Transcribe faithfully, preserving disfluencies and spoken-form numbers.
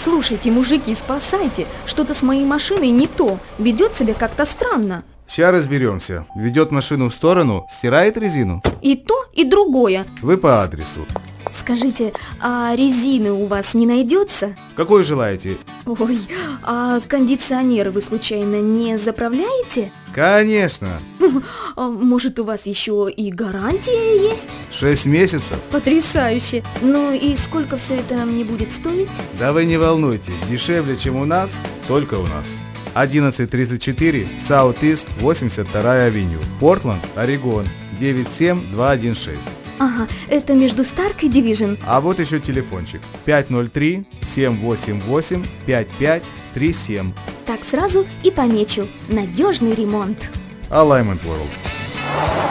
Слушайте, мужики, спасайте. Что-то с моей машиной не то. Ведет себя как-то странно. Сейчас разберемся. Ведет машину в сторону, стирает резину. И то, и другое. Вы по адресу. Скажите, а резины у вас не найдется? Какую желаете? Ой, а кондиционер вы случайно не заправляете? Конечно. А может, у вас еще и гарантия есть? Шесть месяцев. Потрясающе. Ну и сколько все это мне будет стоить? Да вы не волнуйтесь, дешевле, чем у нас, только у нас. одиннадцать тридцать четыре Southeast восемьдесят вторая авеню, Портленд, Орегон, девять семь два один шесть. Ага, это между Старк и Дивижн. А вот еще телефончик пять ноль три семь восемь восемь пять пять три семь. Так сразу и помечу. Надежный ремонт. Alignment World.